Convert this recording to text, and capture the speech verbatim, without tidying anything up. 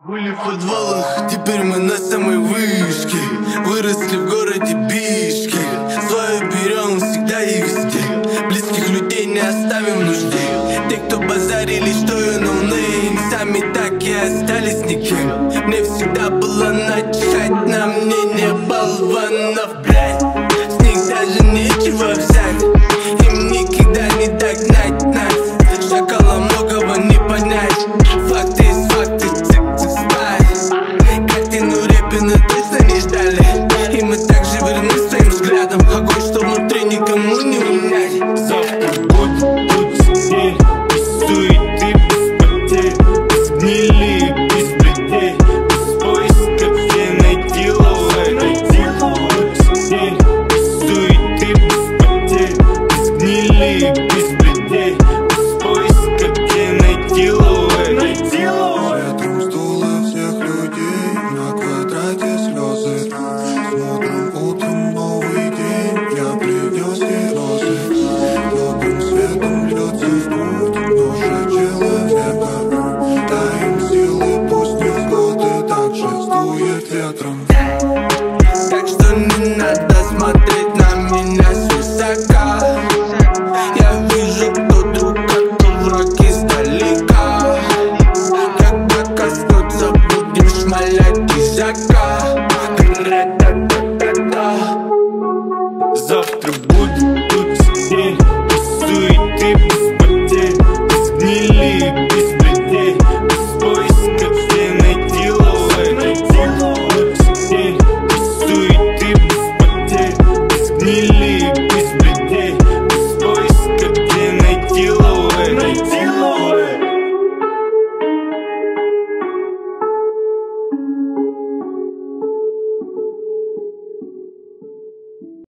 Были в подвалах, теперь мы на самой вышке. Выросли в городе Бишкек. Свое берем всегда и везде. Близких людей не оставим в нужде. Те, кто базарили, что я ноунейм, сами так и остались никем. Мне всегда было начать.